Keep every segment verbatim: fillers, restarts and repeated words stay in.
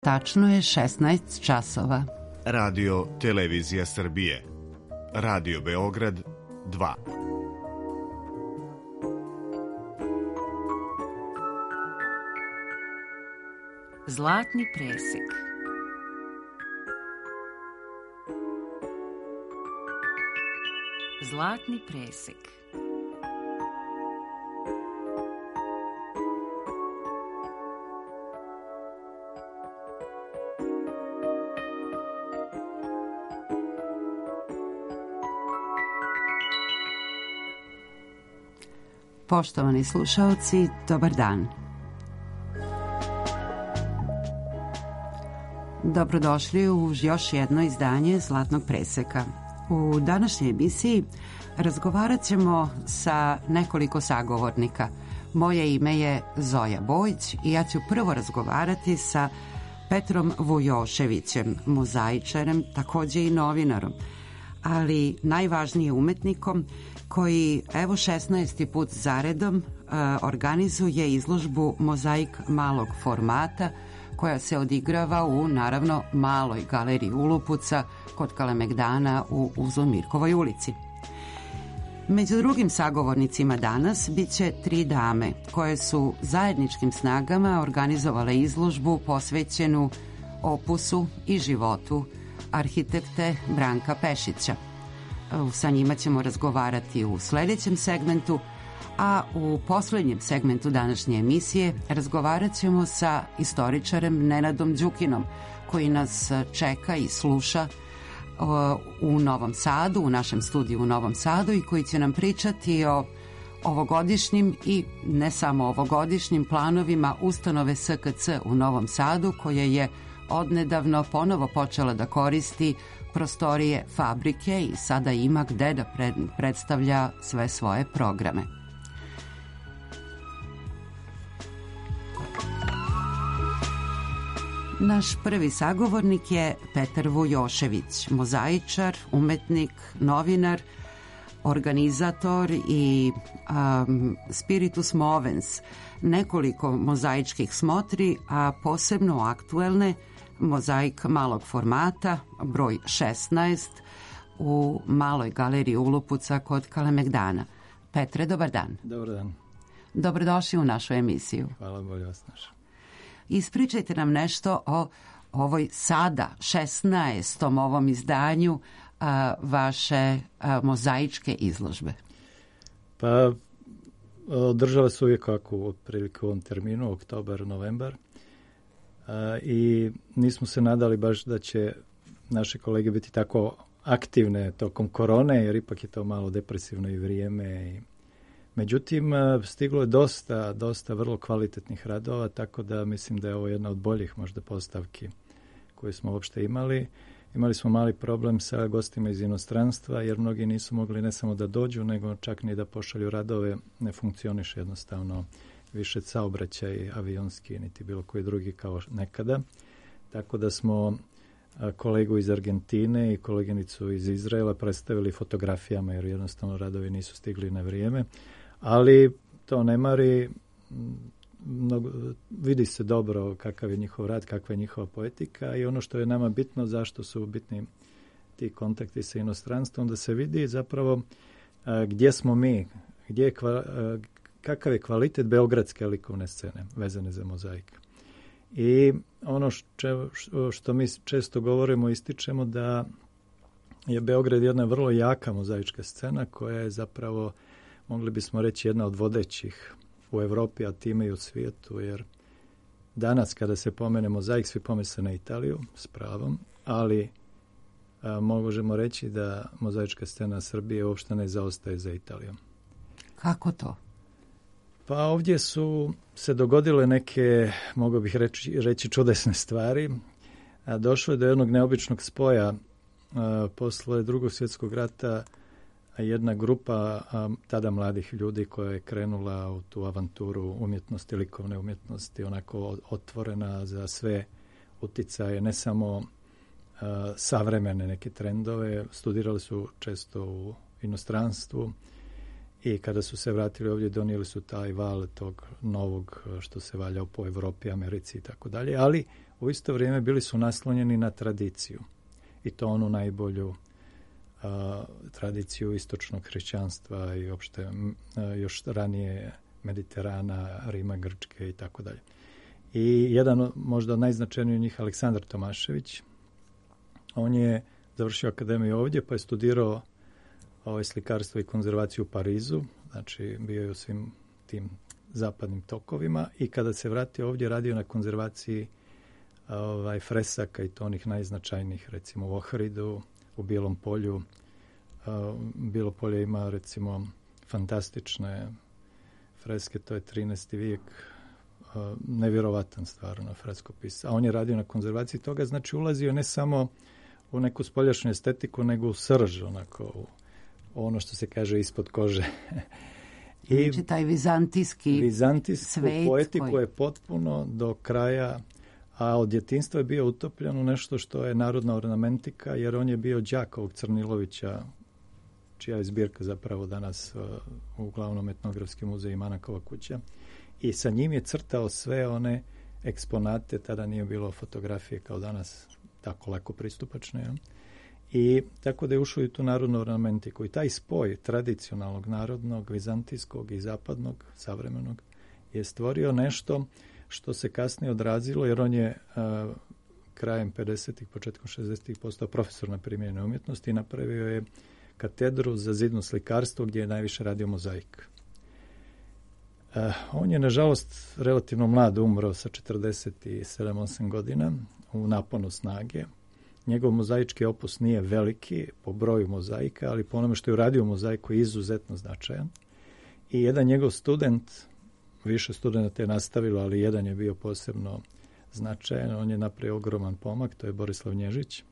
Tačno je šesnaest časova. Radio Televizija Srbije. Radio Beograd dva. Zlatni presek. Zlatni presek. Poštovani slušaoci, dobar dan. Dobrodošli u još jedno izdanje Zlatnog preseka. U današnjoj emisiji razgovarat ćemo sa nekoliko sagovornika. Moje ime je Zoja Bojić i ja ću prvo razgovarati sa Petrom Vujoševićem, mozaičarem, takođe i novinarom, ali najvažnije umetnikom koji evo šesnaesti put zaredom uh, organizuje izložbu Mozaik malog formata koja se odigrava u, naravno, maloj galeriji Ulupuca kod Kalemegdana u Uzomirkovoj ulici. Među drugim sagovornicima danas bit će tri dame koje su zajedničkim snagama organizovale izložbu posvećenu opusu i životu arhitekte Branka Pešića. Sa njima ćemo razgovarati u sledećem segmentu, a u poslednjem segmentu današnje emisije razgovarat ćemo sa istoričarem Nenadom Đukinom, koji nas čeka i sluša u Novom Sadu, u našem studiju u Novom Sadu, i koji će nam pričati o ovogodišnjim i ne samo ovogodišnjim planovima ustanove S K C u Novom Sadu, koje je odnedavno ponovo počela da koristi prostorije fabrike i sada ima gde da pred, predstavlja sve svoje programe. Naš prvi sagovornik je Petar Vujošević, mozaičar, umetnik, novinar, organizator i um, spiritus movens nekoliko mozaičkih smotri, a posebno aktuelne Mozaik malog formata, broj šesnaest, u maloj galeriji Ulupuca kod Kalemegdana. Petre, dobar dan. Dobar dan. Dobrodošli u našu emisiju. Hvala, bolje vas našao. Ispričajte nam nešto o ovoj sada šesnaestom ovom izdanju a, vaše a, mozaičke izložbe. Pa, održava se uvijek kako otprilike u ovom terminu, oktobar, novembar. A, i nismo se nadali baš da će naše kolege biti tako aktivne tokom korone, jer ipak je to malo depresivno i vrijeme. I, međutim, stiglo je dosta, dosta vrlo kvalitetnih radova, tako da mislim da je ovo jedna od boljih možda postavki koje smo uopšte imali. Imali smo mali problem sa gostima iz inostranstva, jer mnogi nisu mogli ne samo da dođu, nego čak ni da pošalju radove, ne funkcioniše jednostavno više saobraćaj avionski, niti bilo koji drugi kao nekada. Tako da smo kolegu iz Argentine i koleginicu iz Izraela predstavili fotografijama, jer jednostavno radovi nisu stigli na vrijeme. Ali to ne mari, mnogo, vidi se dobro kakav je njihov rad, kakva je njihova poetika, i ono što je nama bitno, zašto su bitni ti kontakti sa inostranstvom, da se vidi zapravo a, gdje smo mi, gdje je kva, a, kakav je kvalitet beogradske likovne scene vezane za mozaik. I ono što, što mi često govorimo, ističemo da je Beograd jedna vrlo jaka mozaička scena koja je zapravo, mogli bismo reći, jedna od vodećih u Evropi, a time i u svijetu, jer danas kada se pomene mozaik, svi pomisle na Italiju, s pravom, ali a, možemo reći da mozaička scena Srbije uopšte ne zaostaje za Italijom. Kako to? Pa ovdje su se dogodile neke, mogu bih reći, reći čudesne stvari. A došlo je do jednog neobičnog spoja. A, posle Drugog svjetskog rata jedna grupa a, tada mladih ljudi koja je krenula u tu avanturu umjetnosti, likovne umjetnosti, onako otvorena za sve uticaje, ne samo a, savremene neke trendove. Studirali su često u inostranstvu i kada su se vratili ovdje donijeli su taj val tog novog što se valjao po Europi, Americi i tako dalje, ali u isto vrijeme bili su naslonjeni na tradiciju i to onu najbolju a, tradiciju istočnog hrišćanstva i uopšte a, još ranije Mediterana, Rima, Grčke i tako dalje. I jedan možda od najznačajnijih njih, Aleksandar Tomašević, on je završio akademiju ovdje pa je studirao ovaj, slikarstvo i konzervaciju u Parizu, znači bio je u svim tim zapadnim tokovima i kada se vratio ovdje radio na konzervaciji ovaj, fresaka i to onih najznačajnijih, recimo u Ohridu, u Bijelom polju. Uh, Bijelo polje ima recimo fantastične freske, to je trinaesti vijek, uh, nevjerovatan stvarno freskopis. A on je radio na konzervaciji toga, znači ulazio ne samo u neku spoljašnju estetiku, nego u srž, onako, u ono što se kaže ispod kože. I znači taj vizantijski vizantijsku poetiku koji... je potpuno do kraja, a od djetinjstva je bio utopljen u nešto što je narodna ornamentika, jer on je bio đak ovog Crnilovića, čija je zbirka zapravo danas uh, u glavnom etnografskim muzeju Manakova kuća. I sa njim je crtao sve one eksponate, tada nije bilo fotografije kao danas tako lako pristupačne. Ja? I tako da je ušao i tu narodnu ornamentiku. I taj spoj tradicionalnog, narodnog, vizantijskog i zapadnog, savremenog, je stvorio nešto što se kasnije odrazilo, jer on je uh, krajem pedesetih, početkom šezdesetih postao profesor na primijenjenoj umjetnosti i napravio je katedru za zidno slikarstvo gdje je najviše radio mozaik. Uh, on je, nažalost, relativno mlad umro sa četrdeset sedam osam godina u naponu snage. Njegov mozaički opus nije veliki po broju mozaika, ali po onome što je uradio mozaiku je izuzetno značajan. I jedan njegov student, više studenta je nastavilo, ali jedan je bio posebno značajan, on je napravio ogroman pomak, to je Borislav Nježić.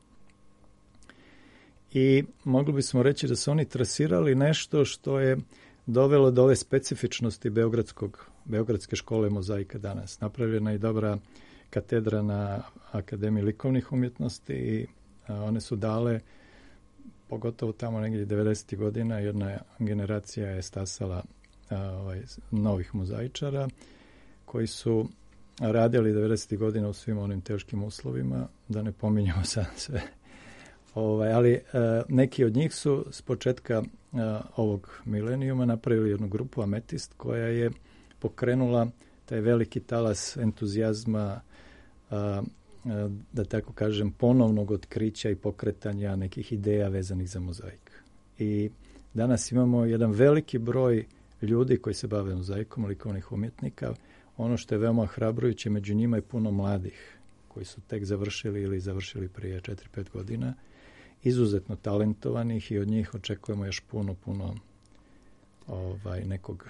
I mogli bismo reći da su oni trasirali nešto što je dovelo do ove specifičnosti Beogradskog, Beogradske škole mozaika danas. Napravljena je dobra katedra na Akademiji likovnih umjetnosti i a, one su dale, pogotovo tamo negdje devedesetih godina, jedna generacija je stasala a, ovaj, novih mozaičara koji su radili devedesetih godina u svim onim teškim uslovima, da ne pominjamo sad sve. Ovaj, ali a, neki od njih su s početka a, ovog milenijuma napravili jednu grupu Ametist koja je pokrenula taj veliki talas entuzijazma, a, a, da tako kažem, ponovnog otkrića i pokretanja nekih ideja vezanih za mozaik. I danas imamo jedan veliki broj ljudi koji se bave mozaikom, likovnih umjetnika. Ono što je veoma hrabrujuće, među njima je puno mladih koji su tek završili ili završili prije četiri pet godina. Izuzetno talentovanih i od njih očekujemo još puno, puno ovaj, nekog...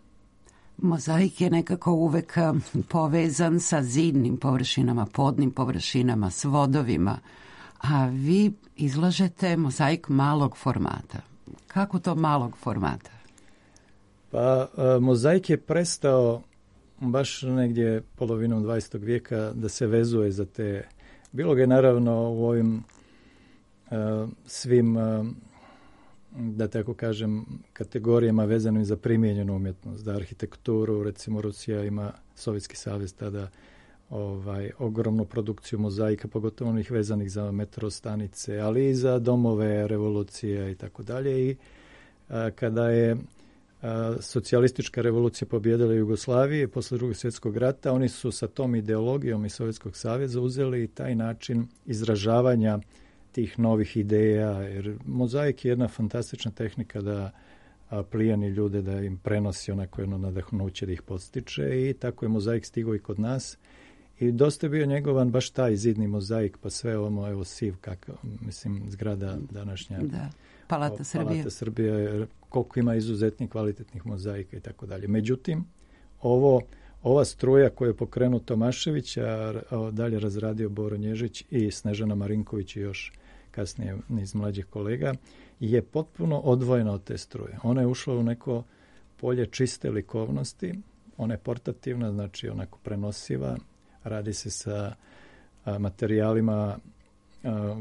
Mozaik je nekako uvek povezan sa zidnim površinama, podnim površinama, s vodovima, a vi izlažete mozaik malog formata. Kako to malog formata? Pa, a, mozaik je prestao baš negdje polovinom dvadesetog vijeka da se vezuje za te... Bilo ga je naravno u ovim a, svim... A, da tako kažem, kategorijama vezanim za primijenjenu umjetnost, za arhitekturu, recimo Rusija ima, Sovjetski savez tada, ovaj, ogromnu produkciju mozaika, pogotovo onih vezanih za metro stanice, ali i za domove, revolucije i tako dalje. I a, kada je a, socijalistička revolucija pobijedila Jugoslavije posle Drugog svjetskog rata, oni su sa tom ideologijom iz Sovjetskog saveza uzeli taj način izražavanja tih novih ideja, jer mozaik je jedna fantastična tehnika da a, plijani ljude, da im prenosi onako jedno nadahnuće, da ih podstiče i tako je mozaik stigao i kod nas. I dosta je bio njegovan baš taj zidni mozaik, pa sve ono, evo siv, kakav, mislim, zgrada današnja. Da, Palata Srbije. Palata Srbije, koliko ima izuzetnih kvalitetnih mozaika i tako dalje. Međutim, ovo, ova struja koju je pokrenuo Tomašević, a, a dalje razradio Boro Nježić i Snežana Marinković i još kasnije niz mlađih kolega, je potpuno odvojena od te struje. Ona je ušla u neko polje čiste likovnosti, ona je portativna, znači onako prenosiva, radi se sa a, materijalima a,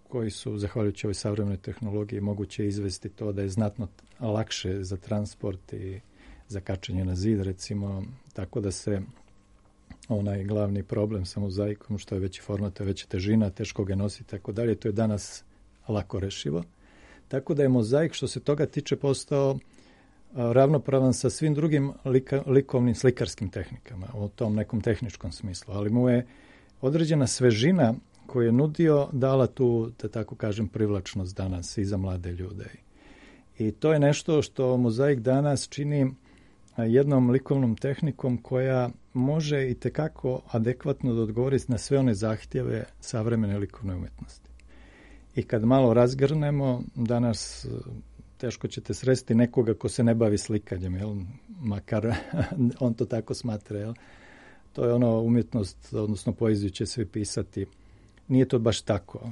koji su, zahvaljujući ovoj savremenoj tehnologiji, moguće izvesti to da je znatno lakše za transport i za kačenje na zid, recimo, tako da se onaj glavni problem sa mozaikom, što je veći format, to je veća težina, teško ga nositi, tako dalje, to je danas lako rešivo. Tako da je mozaik, što se toga tiče, postao a, ravnopravan sa svim drugim lika, likovnim slikarskim tehnikama, u tom nekom tehničkom smislu, ali mu je određena svežina koju je nudio dala tu, da tako kažem, privlačnost danas i za mlade ljude. I to je nešto što mozaik danas čini jednom likovnom tehnikom koja može i tekako adekvatno da odgovori na sve one zahtjeve savremene likovne umjetnosti. I kad malo razgrnemo, danas teško ćete sresti nekoga ko se ne bavi slikanjem, jel? Makar on to tako smatra. Jel? To je ono umjetnost, odnosno poeziju će svi pisati. Nije to baš tako.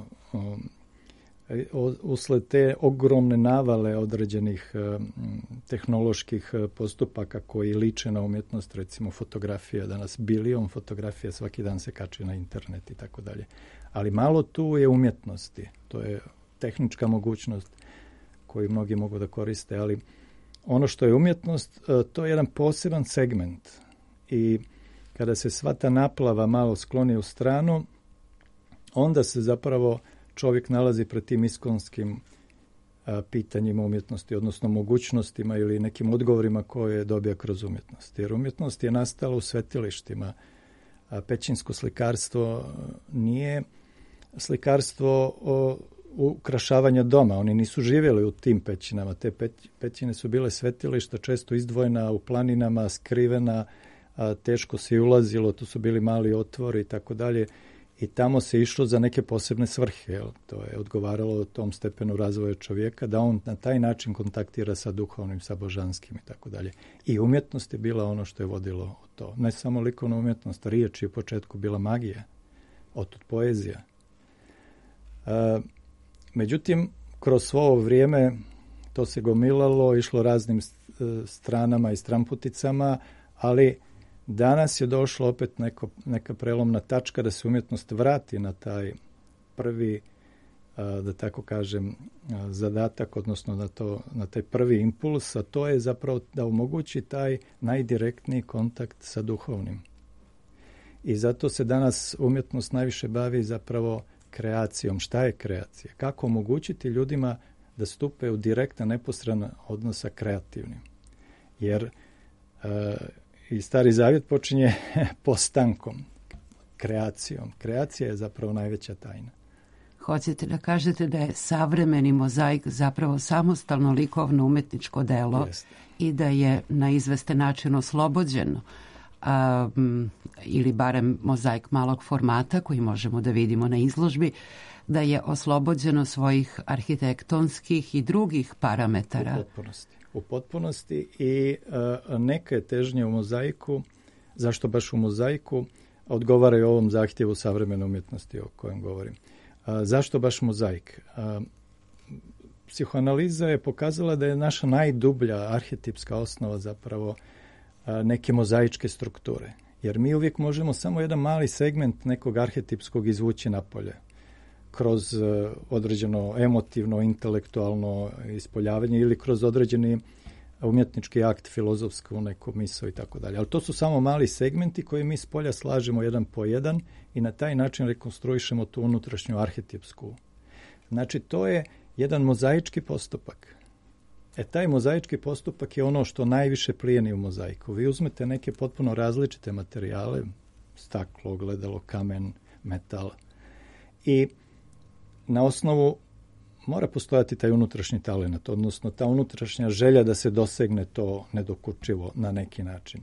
Usled te ogromne navale određenih tehnoloških postupaka koji liče na umjetnost, recimo fotografija, danas bilion fotografija svaki dan se kači na internet i tako dalje. Ali malo tu je umjetnosti. To je tehnička mogućnost koju mnogi mogu da koriste, ali ono što je umjetnost, to je jedan poseban segment. I kada se sva ta naplava malo skloni u stranu, onda se zapravo čovjek nalazi pred tim iskonskim a, pitanjima umjetnosti, odnosno mogućnostima ili nekim odgovorima koje dobija kroz umjetnost. Jer umjetnost je nastala u svetilištima. A pećinsko slikarstvo nije slikarstvo o, ukrašavanja doma. Oni nisu živjeli u tim pećinama. Te pećine su bile svetilišta, često izdvojena u planinama, skrivena, a, teško se ulazilo, tu su bili mali otvori i tako dalje. I tamo se išlo za neke posebne svrhe. Jel? To je odgovaralo tom stepenu razvoja čovjeka, da on na taj način kontaktira sa duhovnim, sa božanskim i tako dalje. I umjetnost je bila ono što je vodilo u to. Ne samo likovna umjetnost, riječ je u početku bila magija, otud poezija. E, međutim, kroz svo ovo vrijeme to se gomilalo, išlo raznim stranama i stramputicama, ali danas je došlo opet neko, neka prelomna tačka da se umjetnost vrati na taj prvi, da tako kažem, zadatak, odnosno na, to, na taj prvi impuls, a to je zapravo da omogući taj najdirektniji kontakt sa duhovnim. I zato se danas umjetnost najviše bavi zapravo kreacijom. Šta je kreacija? Kako omogućiti ljudima da stupe u direktan, neposredan odnos sa kreativnim? Jer i Stari Zavjet počinje postankom, kreacijom. Kreacija je zapravo najveća tajna. Hoćete da kažete da je savremeni mozaik zapravo samostalno likovno umetničko delo Jest. I da je na izvesten način oslobođeno, um, ili barem mozaik malog formata koji možemo da vidimo na izložbi, da je oslobođeno svojih arhitektonskih i drugih parametara. U potpunosti. U potpunosti i uh, neke težnje u mozaiku, zašto baš u mozaiku, odgovaraju ovom zahtjevu savremene umjetnosti o kojem govorim. Uh, zašto baš mozaik? Uh, psihoanaliza je pokazala da je naša najdublja arhetipska osnova zapravo uh, neke mozaičke strukture. Jer mi uvijek možemo samo jedan mali segment nekog arhetipskog izvući napolje. Kroz uh, određeno emotivno, intelektualno ispoljavanje ili kroz određeni umjetnički akt, filozofsku neku misao i tako dalje. Ali to su samo mali segmenti koje mi s polja slažemo jedan po jedan i na taj način rekonstruišemo tu unutrašnju arhetipsku. Znači, to je jedan mozaički postupak. E, taj mozaički postupak je ono što najviše plijeni u mozaiku. Vi uzmete neke potpuno različite materijale, staklo, ogledalo, kamen, metal i na osnovu mora postojati taj unutrašnji talenat, odnosno ta unutrašnja želja da se dosegne to nedokučivo na neki način.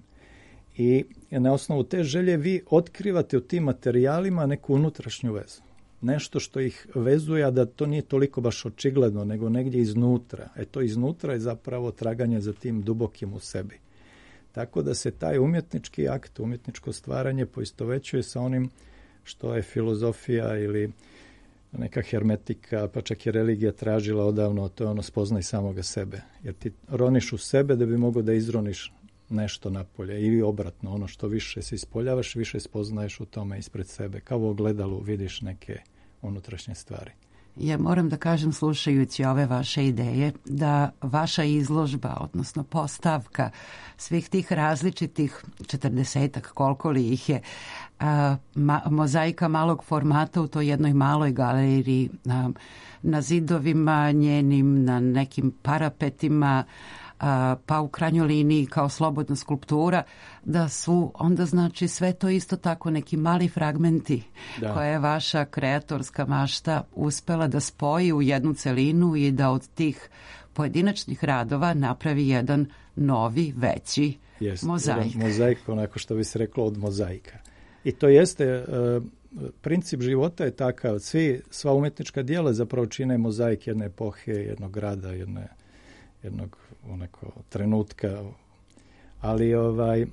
I na osnovu te želje vi otkrivate u tim materijalima neku unutrašnju vezu. Nešto što ih vezuje, a da to nije toliko baš očigledno, nego negdje iznutra. E to iznutra je zapravo traganje za tim dubokim u sebi. Tako da se taj umjetnički akt, umjetničko stvaranje poistovećuje sa onim što je filozofija ili neka hermetika, pa čak i religija tražila odavno, to je ono spoznaj samoga sebe. Jer ti roniš u sebe da bi mogao da izroniš nešto napolje. Ili obratno, ono što više se ispoljavaš, više spoznaješ u tome ispred sebe. Kao u ogledalu vidiš neke unutrašnje stvari. Ja moram da kažem, slušajući ove vaše ideje, da vaša izložba, odnosno postavka svih tih različitih četrdesetak, koliko li ih je, a, ma, mozaika malog formata u toj jednoj maloj galeriji, a, na zidovima njenim, na nekim parapetima, a, pa u krajnjoj liniji kao slobodna skulptura, da su onda znači sve to isto tako neki mali fragmenti da. Koje je vaša kreatorska mašta uspela da spoji u jednu celinu i da od tih pojedinačnih radova napravi jedan novi, veći Jest, mozaik. Mozaik, onako što bi se reklo od mozaika. I to jeste, uh, princip života je takav, svi, sva umetnička djela zapravo čine mozaik jedne epohe, jednog grada, jedne, jednog onako trenutka. Ali ovaj,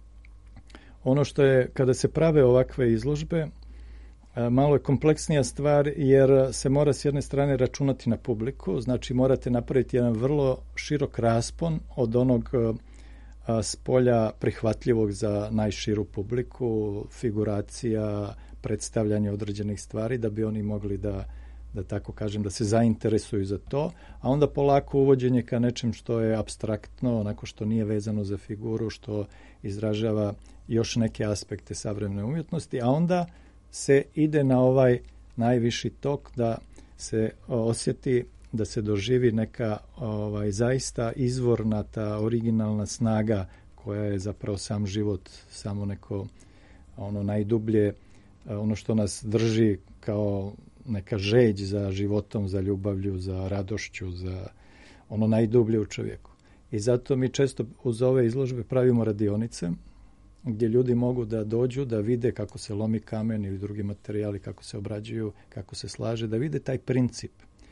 ono što je, kada se prave ovakve izložbe, malo je kompleksnija stvar jer se mora s jedne strane računati na publiku, znači morate napraviti jedan vrlo širok raspon od onog spolja prihvatljivog za najširu publiku, figuracija, predstavljanje određenih stvari da bi oni mogli da, da tako kažem, da se zainteresuju za to, a onda polako uvođenje ka nečem što je apstraktno, onako što nije vezano za figuru, što izražava još neke aspekte savremene umjetnosti, a onda se ide na ovaj najviši tok da se osjeti, da se doživi neka ovaj, zaista izvorna ta originalna snaga koja je zapravo sam život, samo neko ono najdublje, ono što nas drži kao neka žeđ za životom, za ljubavlju, za radošću, za ono najdublje u čovjeku. I zato mi često uz ove izložbe pravimo radionice gdje ljudi mogu da dođu, da vide kako se lomi kamen ili drugi materijali, kako se obrađuju, kako se slaže, da vide taj princip.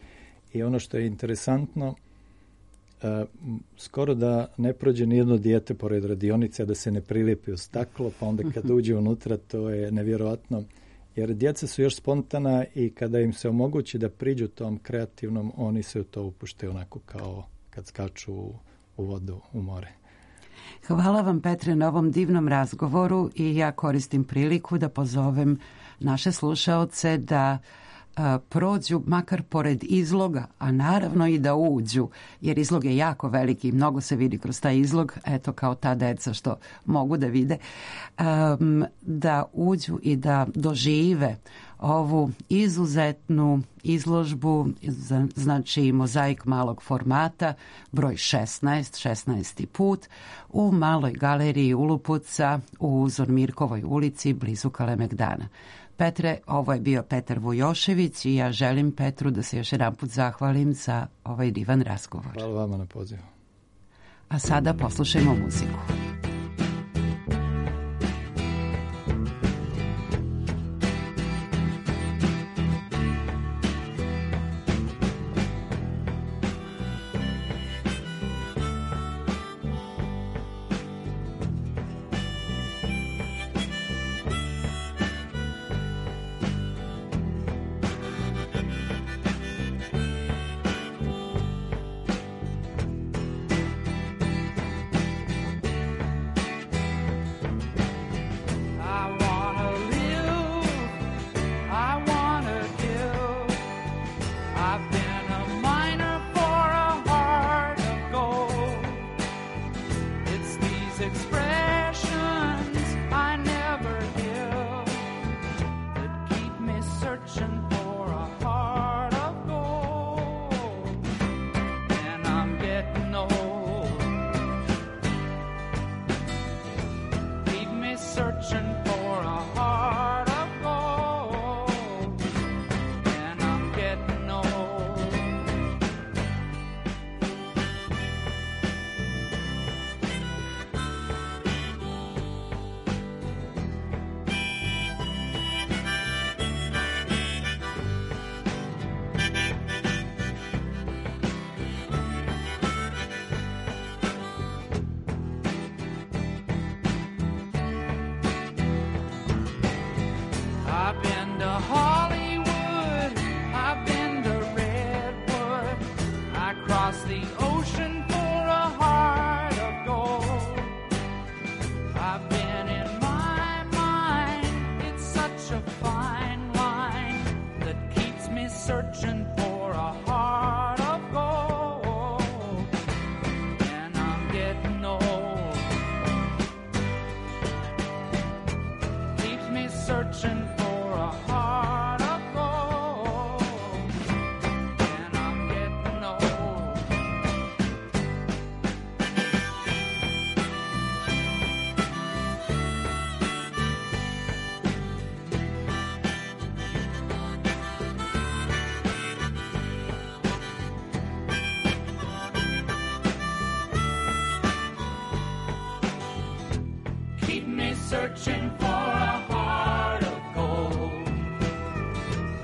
I ono što je interesantno, uh, skoro da ne prođe nijedno dijete pored radionice, da se ne prilijepi u staklo, pa onda kad uđe unutra, to je nevjerojatno. Jer djeca su još spontana i kada im se omogući da priđu tom kreativnom, oni se u to upušte onako kao kad skaču u, u vodu, u more. Hvala vam, Petre, na ovom divnom razgovoru i ja koristim priliku da pozovem naše slušaoce da a, prođu makar pored izloga, a naravno i da uđu, jer izlog je jako veliki i mnogo se vidi kroz taj izlog, eto kao ta deca što mogu da vide, um, da uđu i da dožive ovu izuzetnu izložbu, znači mozaik malog formata, broj šesnaest, šesnaesti put, u maloj galeriji Ulupuca u Zormirkovoj ulici blizu Kalemegdana. Petre, ovo je bio Petar Vujošević i ja želim Petru da se još jedan put zahvalim za ovaj divan razgovor. Hvala vama na pozivu. A sada poslušajmo muziku. Searching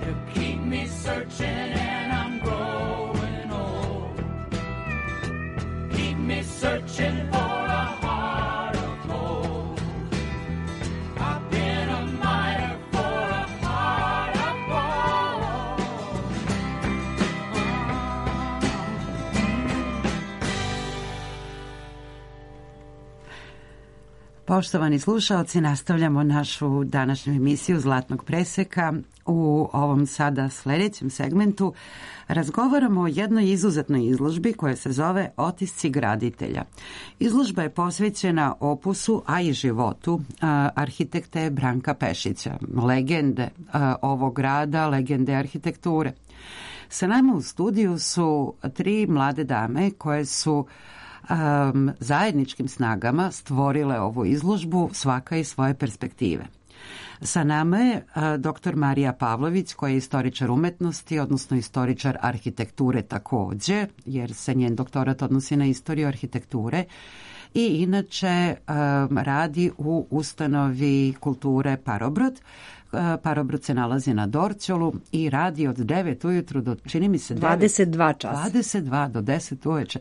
to keep me searching and I'm growing old. Keep me searching for a heart of gold. I've been a miner for a heart of gold. Poštovani slušaoci, nastavljamo našu današnju emisiju Zlatnog preseka. U ovom sada sljedećem segmentu razgovaramo o jednoj izuzetnoj izložbi koja se zove Otisci graditelja. Izložba je posvećena opusu, a i životu a, arhitekte Branka Pešića, legende a, ovog grada, legende arhitekture. Sa nama u studiju su tri mlade dame koje su Um, zajedničkim snagama stvorile ovu izložbu, svaka iz svoje perspektive. Sa nama je uh, doktor Marija Pavlović, koja je istoričar umetnosti, odnosno istoričar arhitekture takođe, jer se njen doktorat odnosi na istoriju arhitekture i inače um, radi u ustanovi kulture Parobrod. Parobrod se nalazi na Dorćolu i radi od devet ujutru do, čini mi se, dvadeset dva časa. dvadeset dva do deset uveče,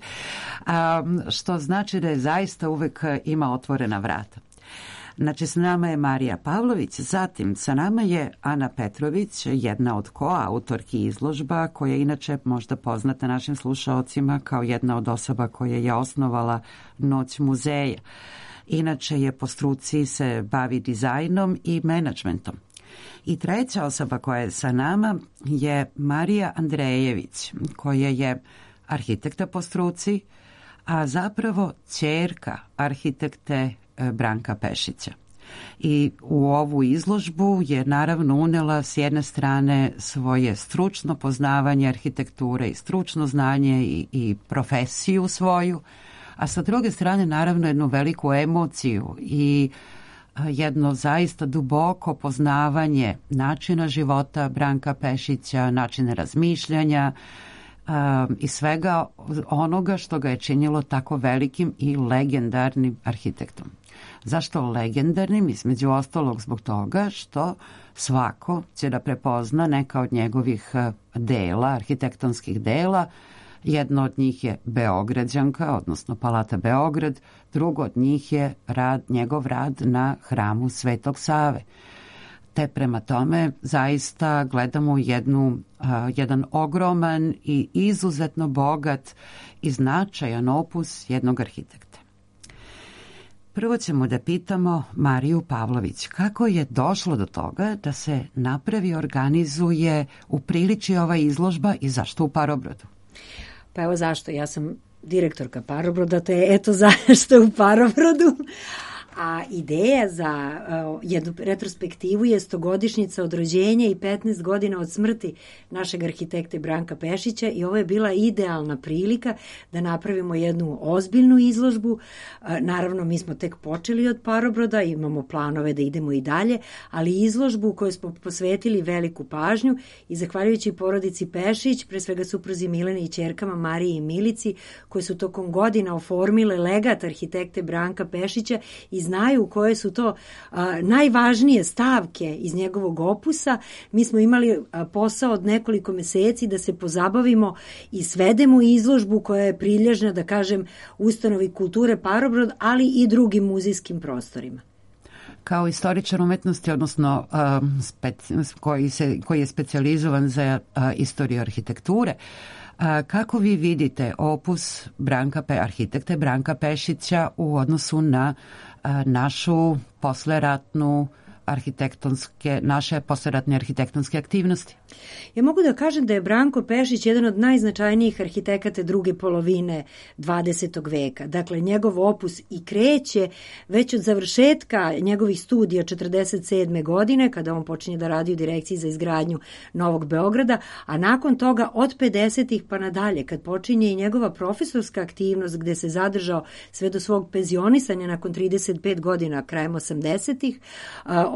um, što znači da je zaista uvek ima otvorena vrata. Znači, sa nama je Marija Pavlović, zatim sa nama je Ana Petrović, jedna od koautorki izložba, koja je inače možda poznata našim slušaocima kao jedna od osoba koja je osnovala Noć muzeja. Inače je po struci se bavi dizajnom i menadžmentom. I treća osoba koja je sa nama je Marija Andrejević, koja je arhitekta po struci, a zapravo ćerka arhitekte Branka Pešića. I u ovu izložbu je naravno unela s jedne strane svoje stručno poznavanje arhitekture i stručno znanje i, i profesiju svoju, a sa druge strane naravno jednu veliku emociju i jedno zaista duboko poznavanje načina života Branka Pešića, načina razmišljanja um, i svega onoga što ga je činilo tako velikim i legendarnim arhitektom. Zašto legendarnim? Između ostalog zbog toga što svako će da prepozna neka od njegovih dela, arhitektonskih dela. Jedno od njih je Beograđanka, odnosno Palata Beograd, drugo od njih je rad, njegov rad na hramu Svetog Save. Te prema tome zaista gledamo jednu, uh, jedan ogroman i izuzetno bogat i značajan opus jednog arhitekta. Prvo ćemo da pitamo Mariju Pavlović kako je došlo do toga da se napravi, organizuje, upriliči ova izložba i zašto u Parobrodu? Pa evo zašto, ja sam direktorka Parobroda, to je eto zašto u Parobrodu. A ideja za uh, jednu retrospektivu je stogodišnjica od rođenja i petnaest godina od smrti našeg arhitekte Branka Pešića i ovo je bila idealna prilika da napravimo jednu ozbiljnu izložbu. Uh, naravno, mi smo tek počeli od Parobroda, imamo planove da idemo i dalje, ali izložbu koju smo posvetili veliku pažnju i zahvaljujući porodici Pešić, pre svega supruzi Mileni i ćerkama Mariji i Milici, koje su tokom godina oformile legat arhitekte Branka Pešića i znaju koje su to a, najvažnije stavke iz njegovog opusa. Mi smo imali a, posao od nekoliko meseci da se pozabavimo i svedemo izložbu koja je prilježna, da kažem, ustanovi kulture Parobrod, ali i drugim muzejskim prostorima. Kao istoričar umetnosti, odnosno um, speci, koji, se, koji je specijalizovan za uh, istoriju arhitekture, uh, kako vi vidite opus Branka Pe, arhitekte Branka Pešića u odnosu na uh, našu posleratnu arhitektonske, naše posleratne arhitektonske aktivnosti? Ja mogu da kažem da je Branko Pešić jedan od najznačajnijih arhitekata druge polovine dvadesetog veka. Dakle, njegov opus i kreće već od završetka njegovih studija četrdeset sedme godine, kada on počinje da radi u direkciji za izgradnju Novog Beograda, a nakon toga od pedesetih pa nadalje, kad počinje i njegova profesorska aktivnost gde se zadržao sve do svog penzionisanja nakon trideset pet godina krajem osamdesetih,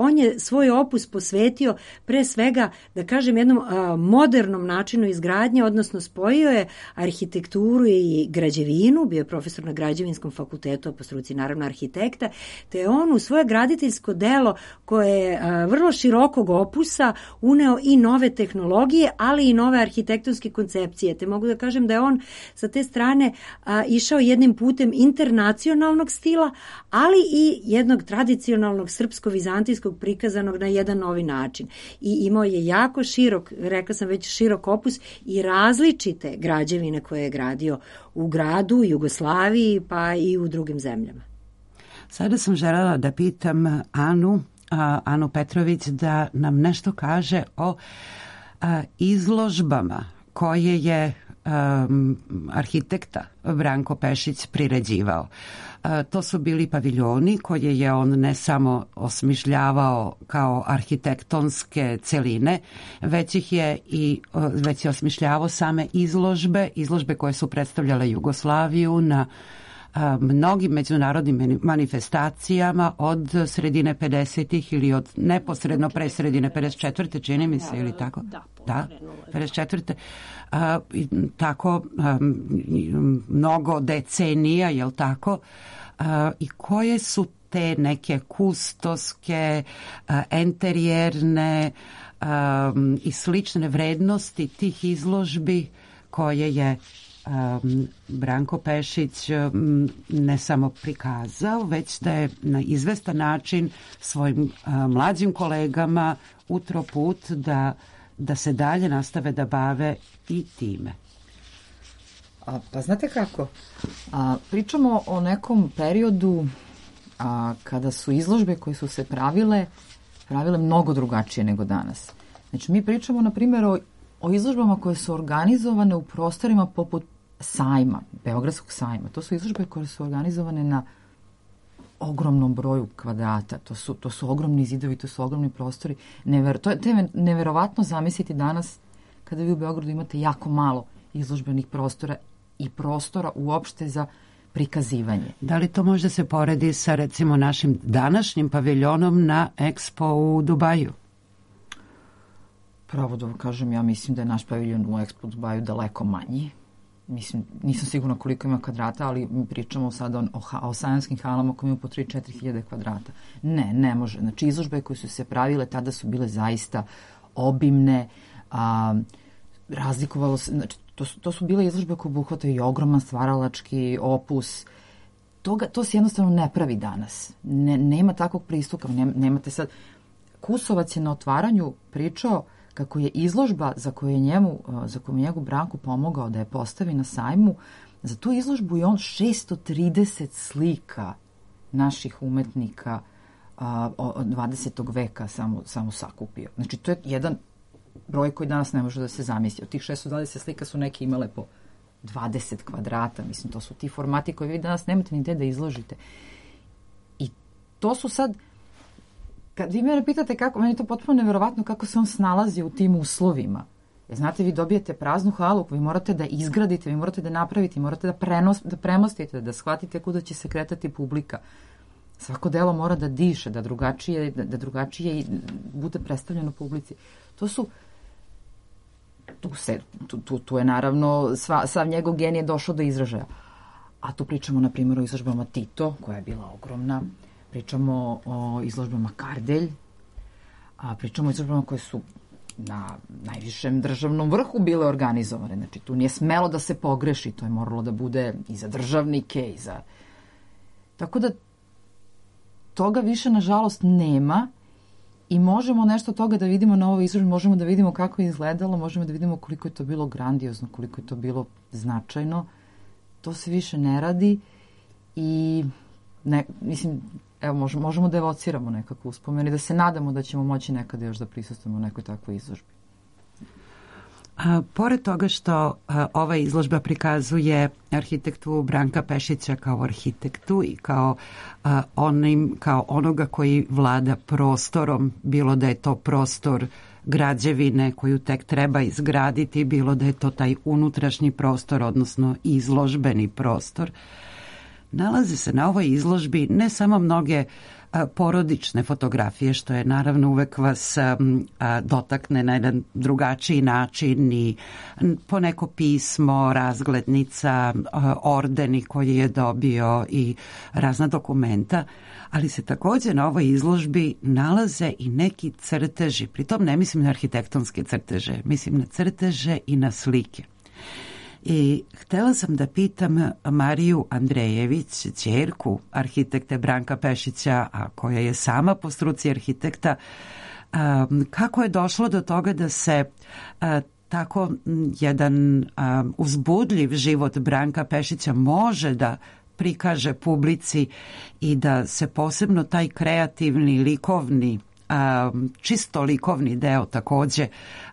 on je svoj opus posvetio pre svega, da kažem, jednom a, modernom načinu izgradnje, odnosno spojio je arhitekturu i građevinu, bio je profesor na građevinskom fakultetu, a po struci naravno arhitekta, te je on u svoje graditeljsko delo koje je a, vrlo širokog opusa uneo i nove tehnologije, ali i nove arhitektonske koncepcije. Te mogu da kažem da je on sa te strane a, išao jednim putem internacionalnog stila, ali i jednog tradicionalnog srpsko-vizantijskog prikazanog na jedan novi način. I imao je jako širok, rekla sam već, širok opus i različite građevine koje je gradio u gradu, Jugoslaviji, pa i u drugim zemljama. Sada sam željela da pitam Anu, a, Anu Petrović, da nam nešto kaže o a, izložbama koje je um, arhitekta Branko Pešić priređivao. A, to su bili paviljoni koje je on ne samo osmišljavao kao arhitektonske celine, već ih je i već je osmišljavao same izložbe, izložbe koje su predstavljale Jugoslaviju na a, mnogim međunarodnim manifestacijama od sredine pedesetih ili od neposredno pre sredine pedeset četvrte čini mi se, ili tako? Da, da pedeset četvrte A, i, tako a, mnogo decenija, jel tako? A, i koje su te neke kustoske, a, enterijerne a, i slične vrednosti tih izložbi koje je Um, Branko Pešić um, ne samo prikazao, već da je na izvestan način svojim uh, mlađim kolegama utro put da, da se dalje nastave da bave i time. A, pa znate kako? A, pričamo o nekom periodu a, kada su izložbe koje su se pravile, pravile mnogo drugačije nego danas. Znači, mi pričamo, na primjer, o o izložbama koje su organizovane u prostorima poput sajma, Beogradskog sajma. To su izložbe koje su organizovane na ogromnom broju kvadrata. To su, to su ogromni zidovi, to su ogromni prostori. Never, to je te neverovatno zamisliti danas kada vi u Beogradu imate jako malo izložbenih prostora i prostora uopšte za prikazivanje. Da li to možda se poredi sa, recimo, našim današnjim paviljonom na Expo u Dubaju? Pravo da kažem, ja mislim da je naš paviljon u Expo Dubaju daleko manji. Mislim, nisam sigurna koliko ima kvadrata, ali mi pričamo sada o, o, o sajamskim halama koje imaju po tri do četiri hiljade kvadrata. Ne, ne može. Znači, izložbe koje su se pravile tada su bile zaista obimne, a, razlikovalo se, znači, to, su, to su bile izložbe koje obuhvataju i ogroman stvaralački opus. Toga, to se jednostavno ne pravi danas. Ne, nema takvog pristupa. Ne, nemate sad... Kusovac je na otvaranju pričao kako je izložba za koju je njemu, za koju je njegu Branku pomogao da je postavi na sajmu, za tu izložbu je on šesto trideset slika naših umetnika a, od dvadesetog veka samo, samo sakupio. Znači, to je jedan broj koji danas ne može da se zamisli. Od tih šesto dvadeset slika su neke imale po dvadeset kvadrata. Mislim, to su ti formati koje vi danas nemate ni gde da izložite. I to su sad... Kad vi mene pitate kako, meni je to potpuno neverovatno kako se on snalazi u tim uslovima. Jer znate, vi dobijete praznu halu, vi morate da izgradite, vi morate da napravite, morate da, prenos, da premostite, da shvatite kuda će se kretati publika. Svako delo mora da diše, da drugačije, da, da drugačije bude predstavljeno publici. To su, tu, se, tu, tu, tu je naravno, sva, sav njegov genije došao do izražaja. A tu pričamo, na primjer, o izložbama Tito, koja je bila ogromna. Pričamo o izložbama Kardelj, a pričamo o izložbama koje su na najvišem državnom vrhu bile organizovane. Znači, tu nije smelo da se pogreši, to je moralo da bude i za državnike, i za... Tako da, toga više, nažalost, nema i možemo nešto toga da vidimo na ovoj izložbi, možemo da vidimo kako je izgledalo, možemo da vidimo koliko je to bilo grandiozno, koliko je to bilo značajno. To se više ne radi i, ne, mislim... Evo, možemo, možemo da evociramo nekako uspomeni, da se nadamo da ćemo moći nekada još da prisustujemo nekoj takvoj izložbi. A, pored toga što a, ova izložba prikazuje arhitektu Branka Pešića kao arhitektu i kao, a, onim, kao onoga koji vlada prostorom, bilo da je to prostor građevine koju tek treba izgraditi, bilo da je to taj unutrašnji prostor, odnosno izložbeni prostor, nalaze se na ovoj izložbi ne samo mnoge porodične fotografije, što je naravno uvek vas dotakne na jedan drugačiji način, i poneko pismo, razglednica, ordeni koji je dobio i razna dokumenta, ali se takođe na ovoj izložbi nalaze i neki crteži. Pritom ne mislim na arhitektonske crteže, mislim na crteže i na slike. I htela sam da pitam Mariju Andrejević, ćerku arhitekte Branka Pešića, a koja je sama po struci arhitekta, kako je došlo do toga da se tako jedan uzbudljiv život Branka Pešića može da prikaže publici i da se posebno taj kreativni, likovni, čisto likovni deo takođe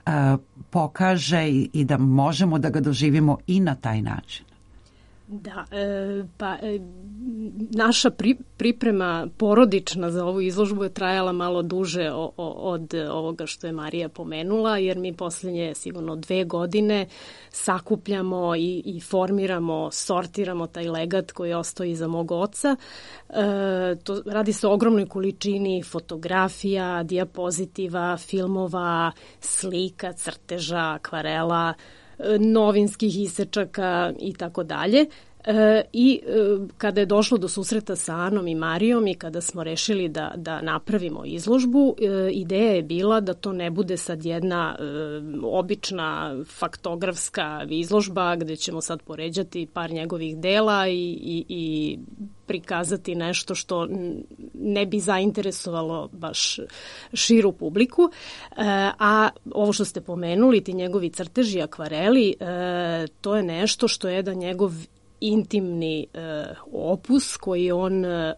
pokaže i da možemo da ga doživimo i na taj način. Da, e, pa e, naša pri, priprema porodična za ovu izložbu je trajala malo duže o, o, od ovoga što je Marija pomenula, jer mi poslednje sigurno dve godine sakupljamo i, i formiramo, sortiramo taj legat koji je ostao iza mog oca. E, to, radi se o ogromnoj količini fotografija, dijapozitiva, filmova, slika, crteža, akvarela, novinskih isečaka i tako dalje. I kada je došlo do susreta sa Anom i Marijom i kada smo rešili da, da napravimo izložbu, ideja je bila da to ne bude sad jedna obična faktografska izložba gde ćemo sad poređati par njegovih dela i, i, i prikazati nešto što ne bi zainteresovalo baš širu publiku. A ovo što ste pomenuli, ti njegovi crteži, akvareli, to je nešto što je jedan njegov intimni e, opus koji on e,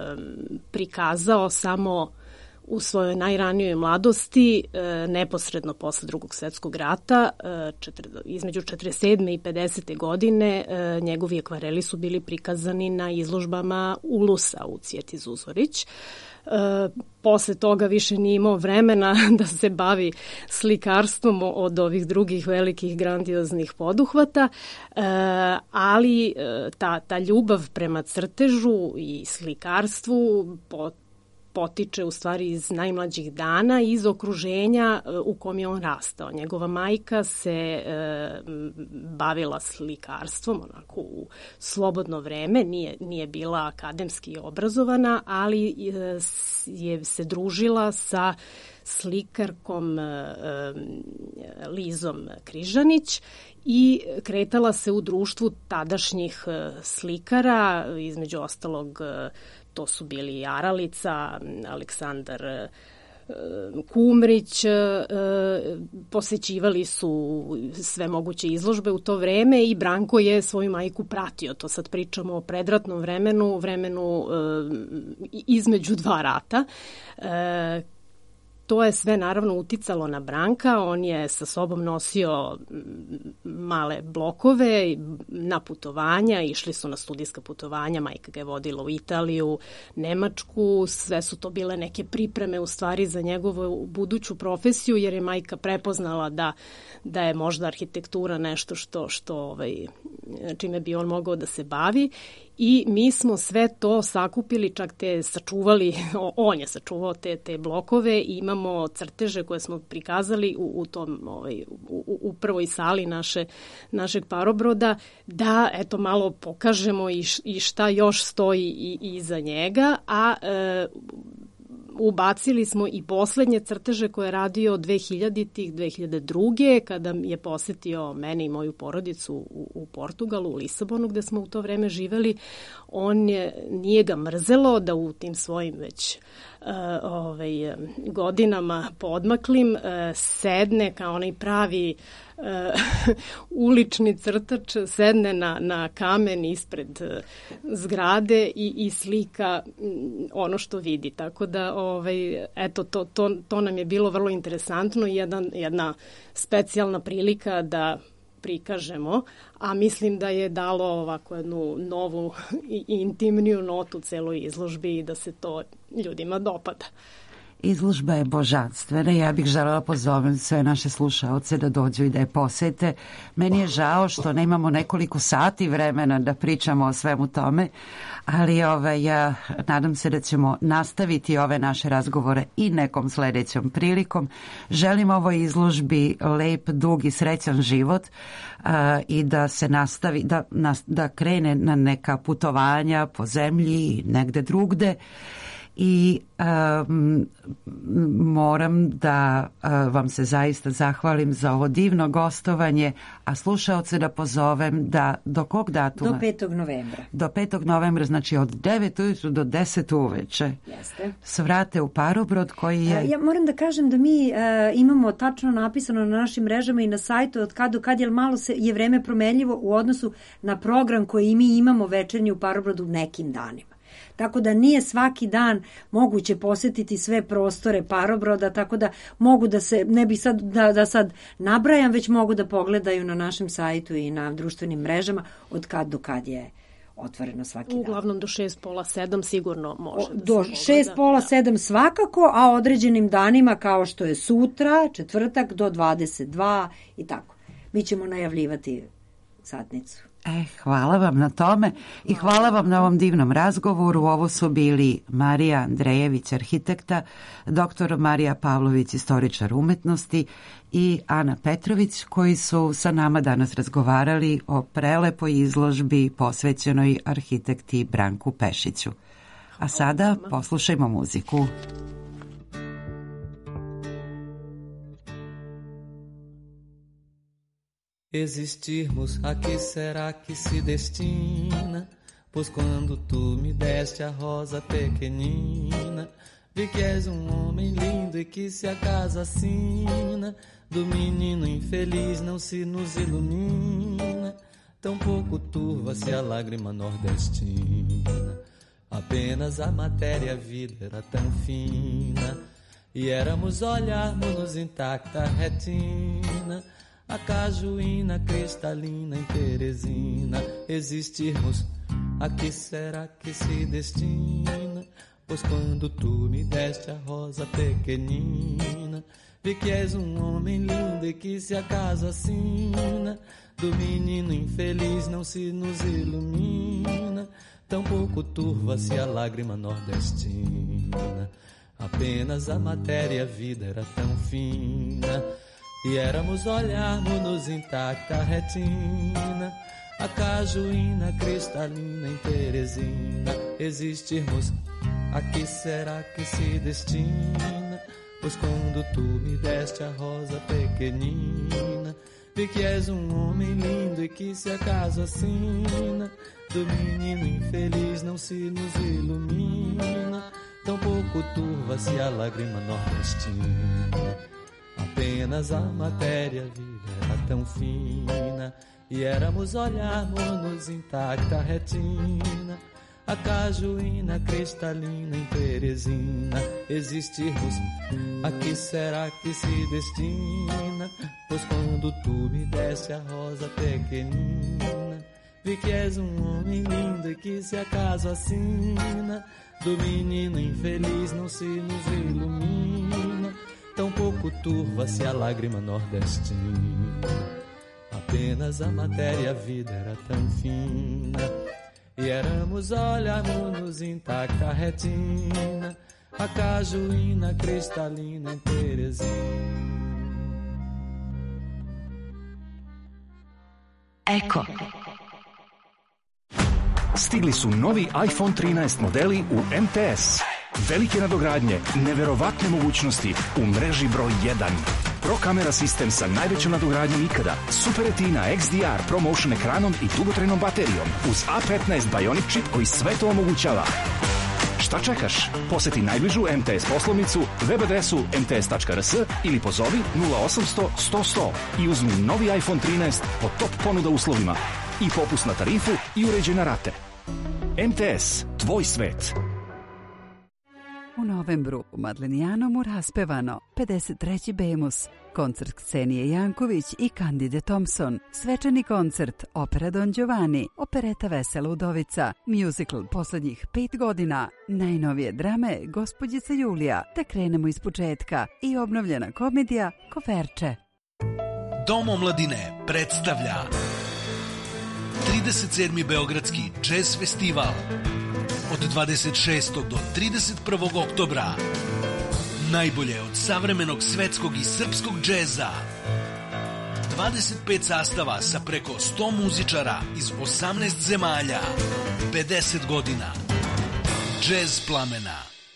prikazao samo u svojoj najranijoj mladosti, e, neposredno posle Drugog svetskog rata, e, četiri, između četrdeset sedme i pedesete godine, e, njegovi akvareli su bili prikazani na izložbama Ulusa u Cvjeti Zuzorić. E, posle toga više nije imao vremena da se bavi slikarstvom od ovih drugih velikih grandioznih poduhvata, e, ali e, ta, ta ljubav prema crtežu i slikarstvu po, potiče u stvari iz najmlađih dana, iz okruženja u kom je on rastao. Njegova majka se e, bavila slikarstvom onako u slobodno vreme, nije, nije bila akademski obrazovana, ali e, je se družila sa slikarkom e, Lizom Križanić i kretala se u društvu tadašnjih slikara, između ostalog to su bili Aralica, Aleksandar Kumrić, posećivali su sve moguće izložbe u to vreme i Branko je svoju majku pratio. To sad pričamo o predratnom vremenu, vremenu između dva rata. To je sve naravno uticalo na Branka, on je sa sobom nosio male blokove na putovanja, išli su na studijska putovanja, majka ga je vodila u Italiju, Nemačku, sve su to bile neke pripreme u stvari za njegovu buduću profesiju, jer je majka prepoznala da, da je možda arhitektura nešto što, što ovaj, čime bi on mogao da se bavi. I mi smo sve to sakupili, čak te sačuvali, on je sačuvao te, te blokove i imamo crteže koje smo prikazali u, u, tom, ovaj, u, u prvoj sali naše, našeg Parobroda, da eto malo pokažemo i, š, i šta još stoji i, i iza njega, a e, ubacili smo i poslednje crteže koje je radio dve hiljaditih, dve hiljade druge. kada je posetio mene i moju porodicu u, u Portugalu, u Lisabonu, gde smo u to vreme živeli. On je, nije ga mrzelo da u tim svojim već uh, ovaj, godinama podmaklim uh, sedne kao onaj pravi uh, ulični crtač, sedne na, na kamen ispred uh, zgrade i, i slika um, ono što vidi. Tako da, ovaj, eto, to, to, to nam je bilo vrlo interesantno i jedan, jedna specijalna prilika da prikažemo, a mislim da je dalo ovako jednu novu i intimniju notu celoj izložbi i da se to ljudima dopada. Izložba je božanstvena. Ja bih želela pozovem sve naše slušaoce da dođu i da je posete. Meni je žao što nemamo nekoliko sati vremena da pričamo o svemu tome, ali ovaj, ja nadam se da ćemo nastaviti ove naše razgovore i nekom sledećom prilikom. Želim ovoj izložbi lep, dug i srećan život a, i da se nastavi, da, na, da krene na neka putovanja po zemlji i negde drugde. I um, moram da uh, vam se zaista zahvalim za ovo divno gostovanje, a slušaoce da pozovem da do kog datuma? Do petog novembra. Do petog novembra, znači od devet ujutru do deset uveče. Jeste. Svrate u Parobrod koji je... Ja moram da kažem da mi uh, imamo tačno napisano na našim mrežama i na sajtu od kad do kad, jer malo se, je vreme promenljivo u odnosu na program koji mi imamo večernji u Parobrodu nekim danima. Tako da nije svaki dan moguće posetiti sve prostore Parobroda, tako da mogu da se, ne bih sad da, da sad nabrajam, već mogu da pogledaju na našem sajtu i na društvenim mrežama od kad do kad je otvoreno svaki dan. Uglavnom do šest, pola, sedam sigurno može. O, da do se šest, pola, da. sedam svakako, a određenim danima kao što je sutra, četvrtak do dvadeset dva i tako. Mi ćemo najavljivati satnicu. E, hvala vam na tome i hvala vam na ovom divnom razgovoru. Ovo su bili Marija Andrejević, arhitekta, doktor Marija Pavlović, istoričar umetnosti i Ana Petrović, koji su sa nama danas razgovarali o prelepoj izložbi posvećenoj arhitekti Branku Pešiću. A sada poslušajmo muziku. Existirmos, a que será que se destina? Pois quando tu me deste a rosa pequenina, vi que és um homem lindo e que se a casa assina do menino infeliz não se nos ilumina. Tão pouco turva-se a lágrima nordestina. Apenas a matéria vida era tão fina e éramos olharmos-nos intacta retina. A cajuína cristalina em Teresina, existirmos, a que será que se destina? Pois quando tu me deste a rosa pequenina, vi que és um homem lindo e que se acaso assina do menino infeliz não se nos ilumina. Tão pouco turva-se a lágrima nordestina. Apenas a matéria a vida era tão fina e éramos olharmos-nos intacta retina. A cajuína cristalina em Teresina, existirmos, a que será que se destina? Pois quando tu me deste a rosa pequenina, vi que és um homem lindo e que se acaso assina do menino infeliz não se nos ilumina. Tão pouco turva-se a lágrima nordestina. Apenas a matéria viva era tão fina e éramos olharmos-nos intacta retina. A cajuína cristalina em Teresina, existirmos, a que será que se destina? Pois quando tu me deste a rosa pequenina, vi que és um homem lindo e que se acaso assina do menino infeliz não se nos ilumina. Tão pouco turva-se a lágrima nordestina. Apenas a matéria a vida era tão fina e éramos olharmos-nos intacta retina. A cajuína cristalina em Teresina. Eko. Stigli su novi iPhone trinaest modeli u M T S. Velike nadogradnje, neverovatne mogućnosti u mreži broj jedan. Pro kamera sistem sa najvećom nadogradnjom ikada. Super Retina X D R ProMotion ekranom i dugotrajnom baterijom. Uz A petnaest Bionic čip koji sve to omogućava. Šta čekaš? Poseti najbližu M T S poslovnicu, web adresu em te es tačka er es ili pozovi nula osamsto sto sto i uzmi novi iPhone trinaest po top ponuda uslovima. I popust na tarifu i uređene rate. M T S, tvoj svet. Puno novembru u Madlenijanому raspevano pedeset treći Bemus, koncert Ksenije Janković i Kandide Thompson, svečani koncert Opera Don Giovanni, opereta Vesela udovica, musical poslednjih pet godina, najnovije drame Gospođica Julija, te krenemo iz početka i obnovljena komedija Koferče. Dom omladine predstavlja trideset sedmi Beogradski džez festival od dvadeset šestog do trideset prvog oktobra. Najbolje od savremenog svetskog i srpskog džeza. dvadeset pet sastava sa preko sto muzičara iz osamnaest zemalja. pedeset godina. Džez plamena.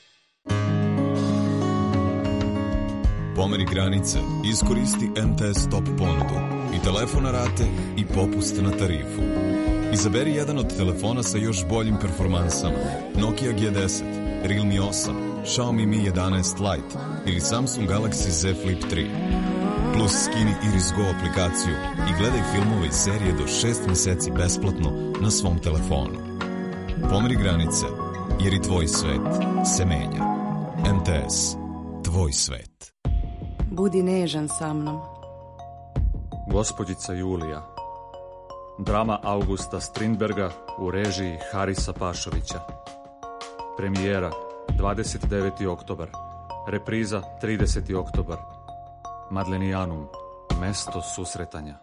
Pomeri granice, iskoristi M T S Top ponudu i telefon na rate i popust na tarifu. Izaberi jedan od telefona sa još boljim performansama. Nokia G deset, Realme osam, Xiaomi Mi jedanaest Lite ili Samsung Galaxy Z Flip tri. Plus skini Iris Go aplikaciju i gledaj filmove i serije do šest meseci besplatno na svom telefonu. Pomeri granice, jer i tvoj svet se menja. M T S, tvoj svet. Budi nežan sa mnom. Gospođica Julija. Drama Augusta Strindberga u režiji Harisa Pašovića. Premijera dvadeset deveti oktobar. Repriza trideseti oktobar. Madlenijanum, mesto susretanja.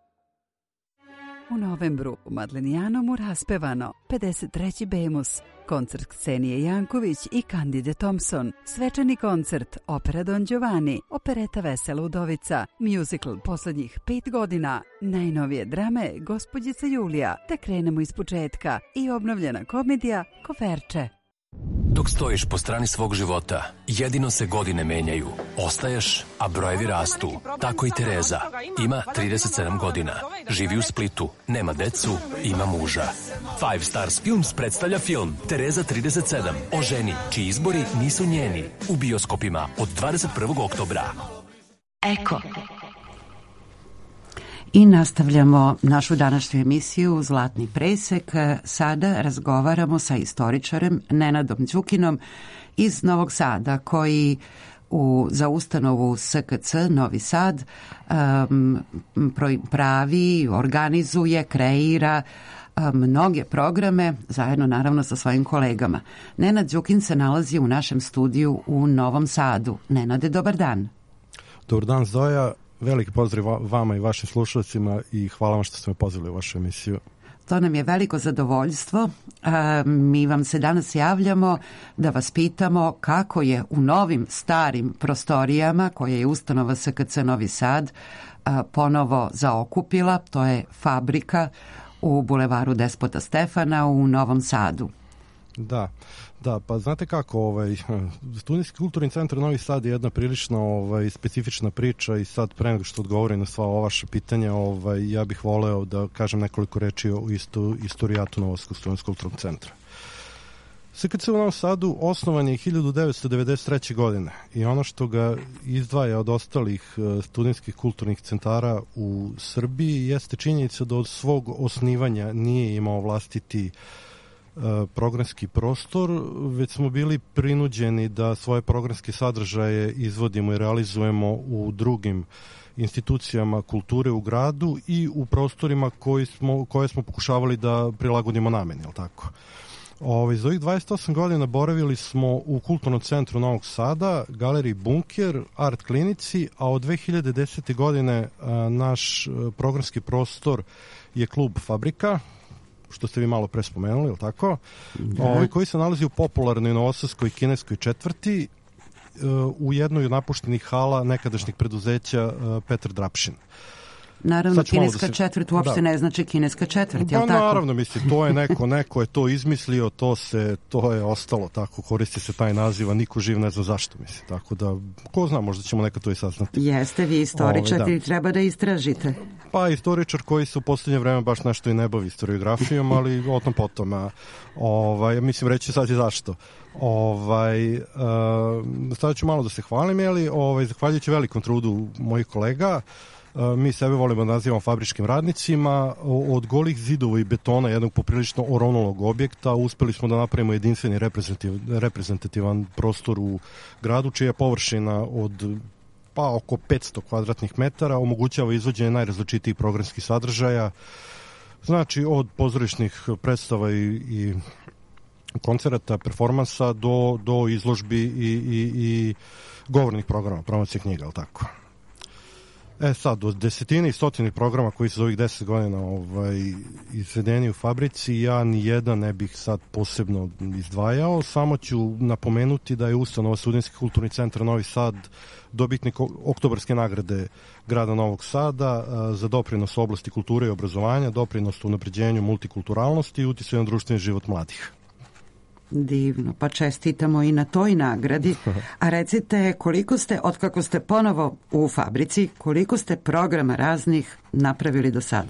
U novembru u Madlenijanomu raspevano pedeset treći Bemus, koncert Ksenije Janković i Kandide Thompson, svečani koncert Opera Don Giovanni, opereta Vesela udovica, musical poslednjih pet godina, najnovije drame Gospođica Julija, te krenemo iz početka i obnovljena komedija Koferče. Dok stojiš po strani svog života, jedino se godine menjaju. Ostaješ, a brojevi rastu. Tako i Tereza. Ima trideset sedam godina. Živi u Splitu. Nema decu, ima muža. Five Stars Films predstavlja film Tereza trideset sedam o ženi čiji izbori nisu njeni. U bioskopima od dvadeset prvog oktobra. Eko. I nastavljamo našu današnju emisiju Zlatni presek. Sada razgovaramo sa istoričarem Nenadom Đukinom iz Novog Sada, koji u, za ustanovu S K C Novi Sad um, pravi, organizuje, kreira um, mnoge programe, zajedno naravno sa svojim kolegama. Nenad Đukin se nalazi u našem studiju u Novom Sadu. Nenade, dobar dan. Dobar dan, Zoja. Veliki pozdrav vama i vašim slušalcima i hvala vam što ste me pozvali u vašu emisiju. To nam je veliko zadovoljstvo. Mi vam se danas javljamo da vas pitamo kako je u novim starim prostorijama koje je ustanova S K C Novi Sad ponovo zaokupila. To je fabrika u bulevaru Despota Stefana u Novom Sadu. Da, da, pa znate kako, ovaj, Studentski kulturni centar Novi Sad je jedna prilično ovaj, specifična priča i sad pre nego što odgovorim na sva ova vaša pitanja, ovaj, ja bih voleo da kažem nekoliko reči o isto, istorijatu Novosavskog studentskog kulturnog centra. S K C u Novom Sadu osnovan je hiljadu devetsto devedeset treće. godine i ono što ga izdvaja od ostalih studentskih kulturnih centara u Srbiji jeste činjenica da od svog osnivanja nije imao vlastiti programski prostor, već smo bili prinuđeni da svoje programske sadržaje izvodimo i realizujemo u drugim institucijama kulture u gradu i u prostorima koji smo, koje smo pokušavali da prilagodimo nameni, je li tako? Ove, za ovih dvadeset osam godina boravili smo u Kulturnom centru Novog Sada, Galeriji Bunker, Art klinici, a od dve hiljade desete. godine a, naš programski prostor je klub Fabrika, što ste vi malo pre spomenuli, ili tako? Ovaj, koji se nalazi u popularnoj novosadskoj kineskoj četvrti u jednoj od napuštenih hala nekadašnjih preduzeća Petar Drapšin. Naravno, kineska da se... četvrt uopšte da. Ne znači kineska četvrt, je li pa, tako? Naravno, mislim, to je neko, neko je to izmislio, to se, to je ostalo tako, koristi se taj naziv, a niko živ ne zna zašto, mislim, tako da, ko zna, možda ćemo nekad to i saznati. Jeste vi istoričar i da. Treba da istražite. Pa, istoričar koji se u posljednje vreme baš nešto i ne bavi historiografijom, ali o tom potom, a, ovaj, mislim, reći sad je zašto. Ovaj, uh, sada ću malo da se hvalim, jeli, ovaj, zahvaljujući velikom trudu mojih kolega, Mi sebe volimo da nazivamo fabričkim radnicima. Od golih zidova i betona jednog poprilično oronulog objekta uspeli smo da napravimo jedinstveni reprezentativ, reprezentativan prostor u gradu, čija površina od pa oko petsto kvadratnih metara omogućava izvođenje najrazličitijih programskih sadržaja, znači od pozorišnih predstava i, i koncerata, performansa do, do izložbi i, i, i govornih programa, promocije knjiga, ali tako. E sad, od desetine i stotine programa koji su za ovih deset godina ovaj, izvedeni u fabrici, ja ni jedan ne bih sad posebno izdvajao, samo ću napomenuti da je ustanova Studentski kulturni centar Novi Sad dobitnik oktobarske nagrade grada Novog Sada za doprinos u oblasti kulture i obrazovanja, doprinos u unapređenju multikulturalnosti i uticaju na društveni život mladih. Divno, pa čestitamo i na toj nagradi. A recite, koliko ste, otkako ste ponovo u fabrici, koliko ste programa raznih napravili do sada?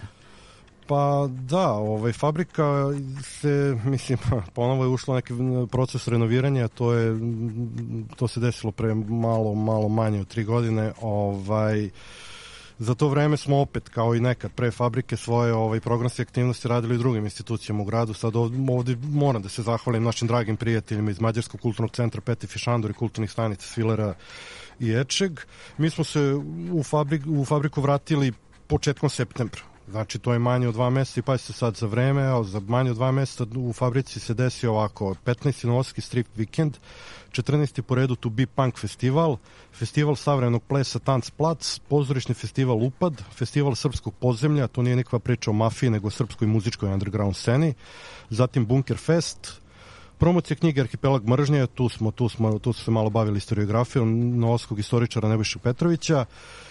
Pa da, ovaj, fabrika se, mislim, ponovo je ušla neki proces renoviranja, to je, to se desilo pre malo, malo manje od tri godine, ovaj, za to vreme smo opet, kao i nekad, pre fabrike svoje ovaj, programske aktivnosti radili u drugim institucijama u gradu. Sad ovdje, ovdje moram da se zahvalim našim dragim prijateljima iz Mađarskog kulturnog centra Peti Fišandor i kulturnih stanica Svilera i Ečeg. Mi smo se u, fabrik, u fabriku vratili početkom septembra. Znači, to je manje od dva mjeseca i pa se sad za vreme, a za manje od dva mjeseca u fabrici se desio ovako, petnaesti Novosadski strip vikend, četrnaesti po redu To Be Punk festival, festival savremenog plesa Tanc plac, pozorišni festival Upad, festival srpskog podzemlja, to nije nikakva priča o mafiji, nego o srpskoj muzičkoj underground sceni, zatim Bunker Fest, promocija knjige Arhipelag mržnje, tu smo, tu smo, tu smo se malo bavili historiografijom novosadskog istoričara Nebojše Petrovića.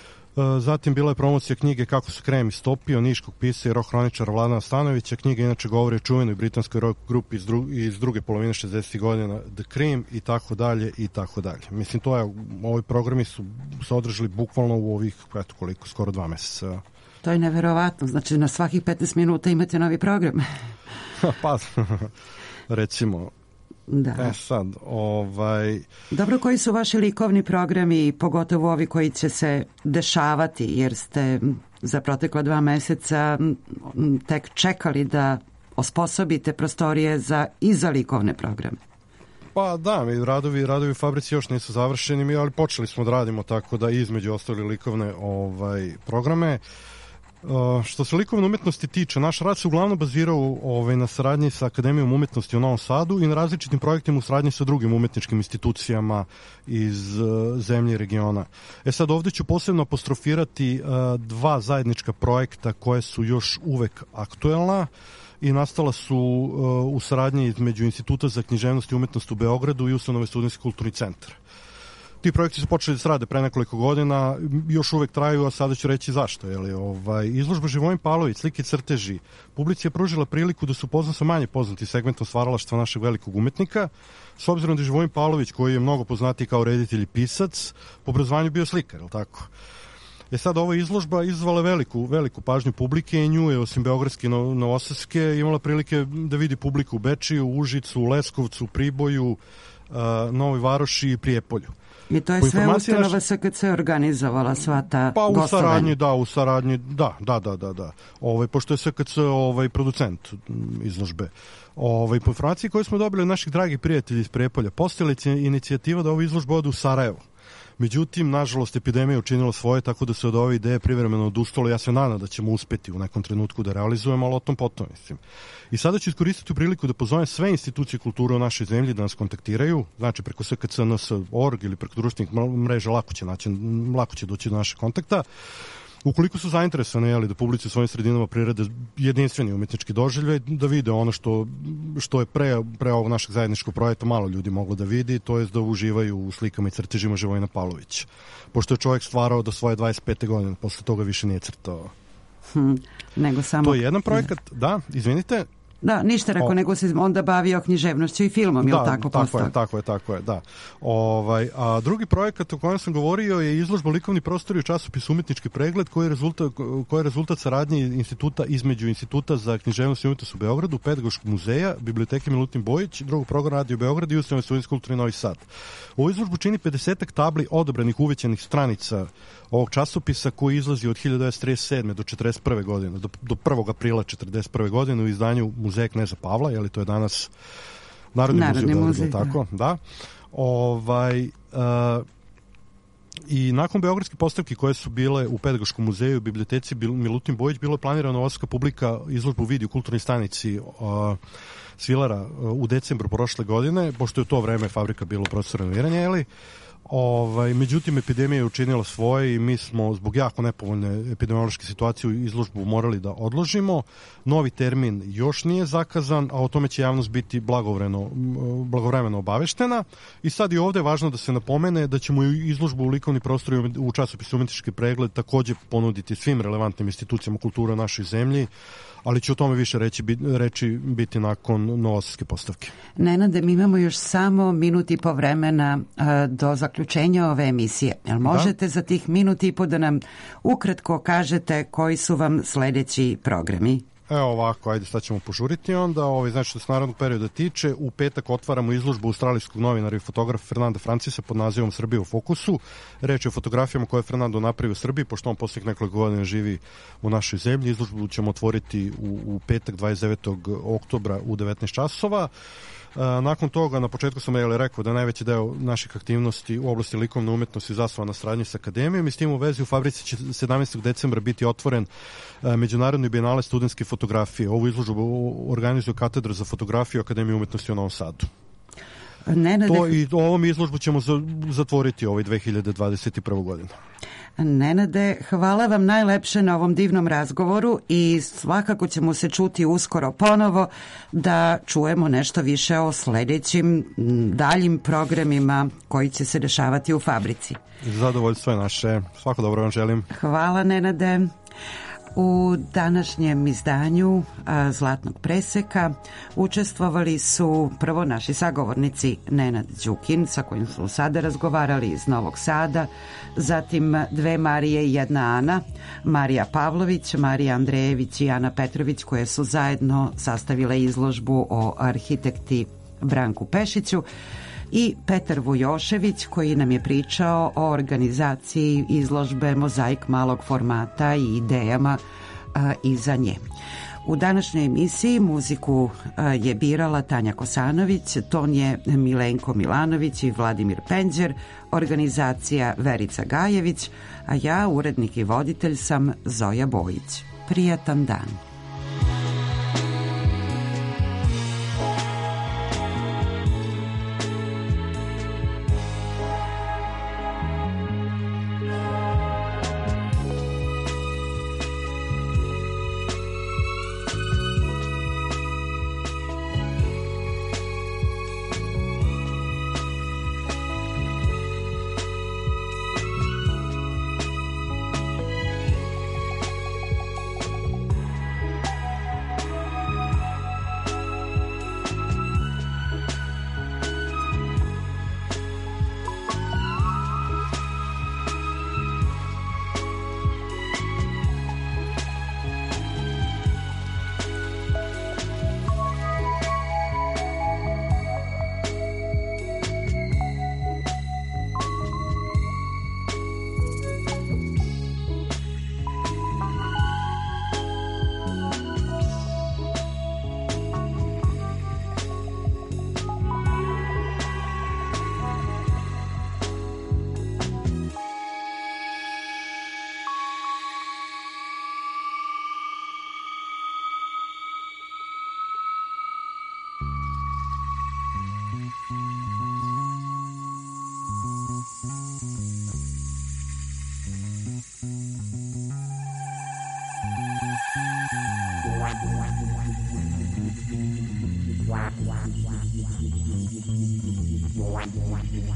Zatim bila je promocija knjige Kako se krem istopio, niškog pisa i rock hroničara Vladana Stanovića. Knjiga inače govori o čuvenoj britanskoj rock grupi iz, dru, iz druge polovine šezdesetih godina, The Cream, i tako dalje, i tako dalje. Mislim, to je, ovi programi su se održali bukvalno u ovih, eto koliko, skoro dva meseca. To je neverovatno, znači na svakih petnaest minuta imate novi program. Pa, recimo... Da. E sad, ovaj... Dobro, koji su vaši likovni programi, pogotovo ovi koji će se dešavati, jer ste za protekla dva meseca tek čekali da osposobite prostorije za, i za likovne programe? Pa da, mi radovi, radovi u fabrici još nisu završeni, mi, ali počeli smo da radimo tako da između ostali likovne ovaj, programe. Uh, što se likovne umetnosti tiče, naš rad se uglavnom bazirao ovaj, na saradnji sa Akademijom umetnosti u Novom Sadu i na različitim projektima u saradnji sa drugim umetničkim institucijama iz uh, zemlje i regiona. E sad, ovdje ću posebno apostrofirati uh, dva zajednička projekta koje su još uvek aktuelna i nastala su uh, u saradnji između Instituta za književnost i umetnost u Beogradu i ustanove Studentski kulturni centar. Ti projekti su počeli da se rade pre nekoliko godina, još uvek traju, a sada ću reći zašto. Jeli, ovaj, izložba Živojin Pavlović, slike i crteži, publici je pružila priliku da se upozna sa manje poznati segmentom stvaralaštva našeg velikog umetnika, s obzirom da je Živojin Pavlović, koji je mnogo poznatiji kao reditelj i pisac, po obrazovanju bio slikar, je li tako? E sad, ova izložba izazvala veliku, veliku pažnju publike i nju je, osim beogradske i novosadske, imala prilike da vidi publiku u Bečiju, Užicu, Leskovcu, Priboju, Novoj Varoši i Prijepolju. I to je sve ustanova S K C organizovala sva ta pa, gostovanja? Pa u saradnji, da, u saradnji, da, da, da, da, da. Ovaj, pošto je S K C ovaj, producent izložbe. Ovaj, po informaciji koju smo dobili od naših dragih prijatelji iz Prijepolja, postojala je inicijativa da ova izložba ode u Sarajevo. Međutim, nažalost, epidemija učinila svoje, tako da se od ove ideje privremeno odustalo. Ja se nadam da ćemo uspeti u nekom trenutku da realizujemo, ali o tom potom, mislim. I sada ću iskoristiti priliku da pozovem sve institucije kulture u našoj zemlji da nas kontaktiraju, znači preko S K C N S punkt org ili preko društvenih mreža, lako će, naći, lako će doći do našeg kontakta. Ukoliko su zainteresovani, jeli, da publici u svojim sredinama prirede jedinstveni umetnički doživljaj, da vide ono što, što je pre, pre ovog našeg zajedničkog projekta malo ljudi moglo da vidi, to je da uživaju u slikama i crtežima Živojina Pavlovića. Pošto je čovjek stvarao do svoje dvadeset pete godine, posle toga više nije crtao. Hmm, nego samo... To je jedan projekat, da, izvinite, Da, ništa rekao, o... nego se onda bavio književnošću i filmom, je li tako postao? Da, tako je, tako je, da. Ovaj, a drugi projekat o kojem sam govorio je izložba Likovni prostori u časopisu Umetnički pregled, koji je rezultat, koji je rezultat saradnje instituta između Instituta za književnost i umetnost u Beogradu, Pedagoškog muzeja, Biblioteke Milutin Bojić, drugog programa Radio Beograd i Ustanove Studentske kulture Novi Sad. Ovu izložbu čini pedesetak tabli odabranih uvećanih stranica ovog časopisa koji izlazi od hiljadu devetsto trideset sedme do četrdeset prve godine, do, do prvog aprila četrdeset prve godine u izdanju Muzeja Kneza Pavla, je li to je danas Narodni, Narodni muzej, muzej da, tako, da. Ovaj, uh, i nakon beogradske postavke koje su bile u Pedagoškom muzeju i biblioteci Milutin Bojić, bilo je planirano novosadska publika izložbu vidi u kulturnoj stanici uh, Svilara uh, u decembru prošle godine, pošto je u to vreme fabrika bila u procesu renoviranja, je li? Ovaj, međutim, epidemija je učinila svoje i mi smo zbog jako nepovoljne epidemiološke situacije u izložbu morali da odložimo. Novi termin još nije zakazan, a o tome će javnost biti blagovremeno, blagovremeno obaveštena. I sad i ovde je važno da se napomene da ćemo izložbu u likovni prostor i u časopisu Umetnički pregled takođe ponuditi svim relevantnim institucijama kulture u našoj zemlji, ali će o tome više reći, reći biti nakon novosadske postavke. Nenade, mi imamo još samo minut i po vremena uh, do zaključenja ove emisije. Jel možete da? Za tih minut i po da nam ukratko kažete koji su vam sledeći programi? Evo ovako, ajde sad ćemo požuriti onda. Ovaj, znači što se narodnog perioda tiče, u petak otvaramo izložbu australijskog novinara i fotografa Fernanda Francisa pod nazivom Srbija u fokusu. Reč je o fotografijama koje je Fernando napravio u Srbiji, pošto on posljednjih nekoliko godina živi u našoj zemlji. Izložbu ćemo otvoriti u, u petak dvadeset devetog oktobra u devetnaest časova. Nakon toga, na početku sam je rekao da najveći deo naših aktivnosti u oblasti likovne umetnosti zasnovan na saradnji sa akademijom i s tim u vezi u fabrici će sedamnaestog decembra biti otvoren Međunarodni bijenale studentske fotografije. Ovu izložbu organizuje Katedra za fotografiju Akademije umetnosti u Novom Sadu. Nenade... To i ovom izložbu ćemo zatvoriti ovaj dve hiljade dvadeset prve. godine. Nenade, hvala vam najlepše na ovom divnom razgovoru i svakako ćemo se čuti uskoro ponovo da čujemo nešto više o sledećim daljim programima koji će se dešavati u fabrici. Zadovoljstvo je naše. Svako dobro vam želim. Hvala, Nenade. U današnjem izdanju a, Zlatnog preseka učestvovali su prvo naši sagovornici Nenad Đukin, sa kojim su sada razgovarali iz Novog Sada, zatim dve Marije i jedna Ana, Marija Pavlović, Marija Andrejević i Ana Petrović, koje su zajedno sastavile izložbu o arhitekti Branku Pešiću, i Petar Vujošević, koji nam je pričao o organizaciji izložbe Mozaik malog formata i idejama a, iza nje. U današnjoj emisiji muziku a, je birala Tanja Kosanović, ton je Milenko Milanović i Vladimir Penđer, organizacija Verica Gajević, a ja, urednik i voditelj, sam Zoja Bojić. Prijatan dan.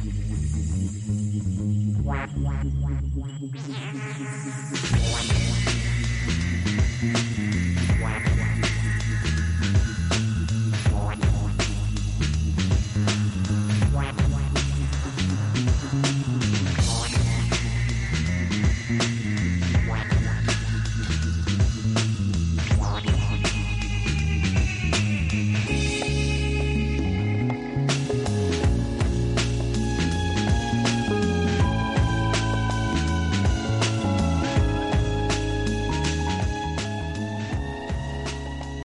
Wow.